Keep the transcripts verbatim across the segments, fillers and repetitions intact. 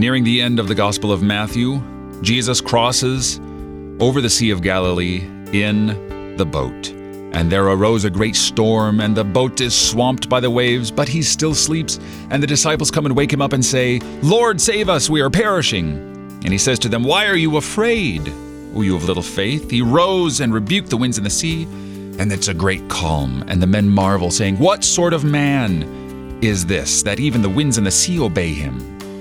Nearing the end of the Gospel of Matthew, Jesus crosses over the Sea of Galilee in the boat. And there arose a great storm, and the boat is swamped by the waves, but he still sleeps. And the disciples come and wake him up and say, "Lord, save us, we are perishing." And he says to them, "Why are you afraid, O you of little faith?" He rose and rebuked the winds and the sea, and it's a great calm. And the men marvel, saying, "What sort of man is this, that even the winds and the sea obey him?"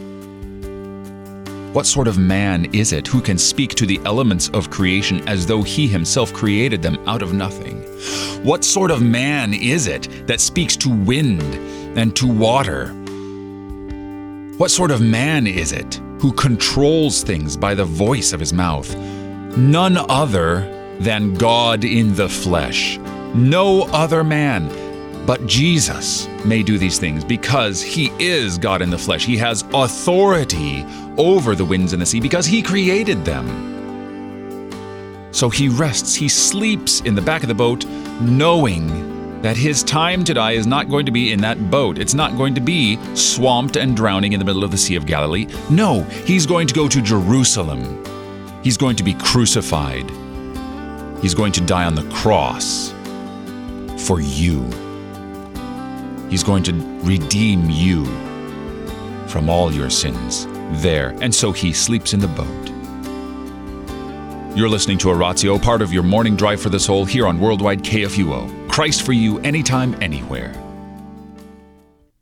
What sort of man is it who can speak to the elements of creation as though he himself created them out of nothing? What sort of man is it that speaks to wind and to water? What sort of man is it who controls things by the voice of his mouth? None other than God in the flesh. No other man but Jesus may do these things because he is God in the flesh. He has authority over the winds and the sea because he created them. So he rests, he sleeps in the back of the boat, knowing that his time to die is not going to be in that boat. It's not going to be swamped and drowning in the middle of the Sea of Galilee. No, he's going to go to Jerusalem. He's going to be crucified. He's going to die on the cross for you. He's going to redeem you from all your sins there. And so he sleeps in the boat. You're listening to Oratio, part of your morning drive for the soul here on Worldwide K F U O. Christ for you, anytime, anywhere.